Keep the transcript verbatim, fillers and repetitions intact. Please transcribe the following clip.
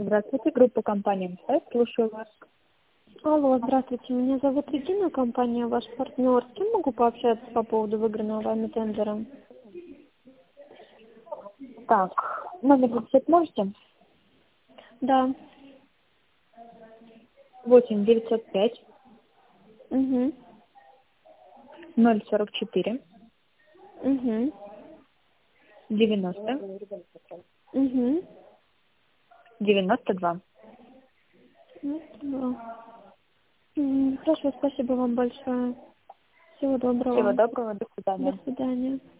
Здравствуйте, группа компании МСА, слушаю вас. Алло, здравствуйте, меня зовут Регина, компания ваш партнер. С кем могу пообщаться по поводу выигранного вами тендера? Так, номер записать можете? Да. восемь девятьсот пять Угу. ноль сорок четыре Угу. девяносто Угу. девяносто два. Ну, да. М, Хорошо, спасибо вам большое. Всего Всего доброго. доброго, до До свидания. свидания.